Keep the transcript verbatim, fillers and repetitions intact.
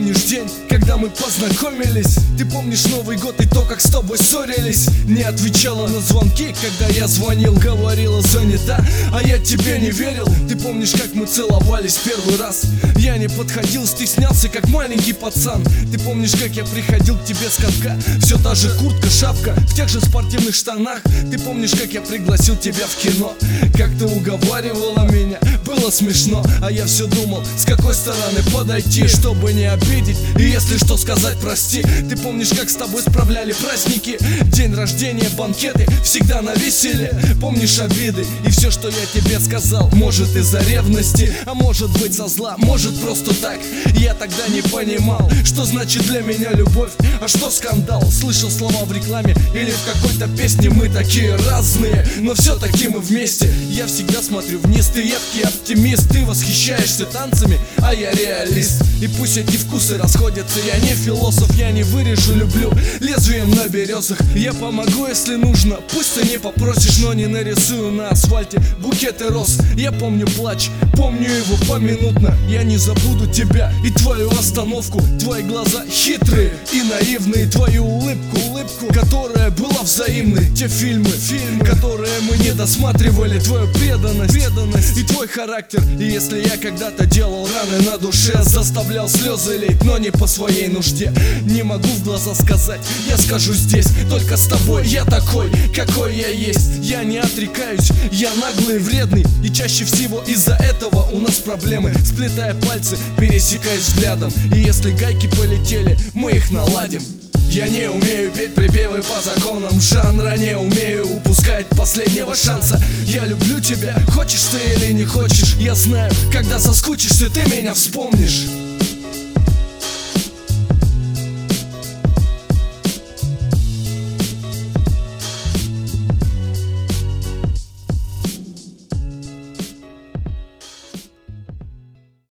помнишь день, когда мы познакомились? Ты помнишь Новый год и то, как с тобой ссорились? Не отвечала на звонки, когда я звонил, говорила занята, а я тебе не верил. Ты помнишь, как мы целовались первый раз? Я не подходил, стеснялся, как маленький пацан. Ты помнишь, как я приходил к тебе с катка? Все та же куртка, шапка, в тех же спортивных штанах. Ты помнишь, как я пригласил тебя в кино? Как ты уговаривала меня, было смешно. А я все думал, с какой стороны подойти, чтобы не обидеть и если что сказать прости. Ты помнишь, как с тобой справляли праздники? День рождения, банкеты, всегда на веселье. Помнишь обиды и все, что я тебе сказал? Может из-за ревности, а может быть со зла, может просто так. Я тогда не понимал, что значит для меня любовь, а что скандал. Слышал слова в рекламе или в какой-то песне: мы такие разные, но все-таки мы вместе. Я всегда смотрю вниз, ты яркий оптимист. Ты восхищаешься танцами, а я реалист. И пусть эти вкусы расходятся, я не философ, я не вырежу, люблю лезвием на березах. Я помогу, если нужно, пусть ты не попросишь, но не нарисую на асфальте букеты роз. Я помню плач, помню его поминутно. Я не забуду тебя и твою остановку. Твои глаза хитрые и наивные, твою улыбку, улыбку, которая была взаимной. Те фильмы, фильмы, которые мы не досматривали. Твою преданность, преданность и твой характер. И если я когда-то делал раны на душе, заставлял слезы лить, но не по своей нужде, не могу в глаза сказать, я скажу здесь, только с тобой я такой, какой я есть. Я не отрекаюсь, я наглый и вредный, и чаще всего из-за этого у нас проблемы. Сплетая пальцы, пересекаясь взглядом, и если гайки полетели, мы их наладим. Я не умею петь припевы по законам жанра, не умею упускать последнего шанса. Я люблю тебя, хочешь ты или не хочешь. Я знаю, когда соскучишься, ты меня вспомнишь.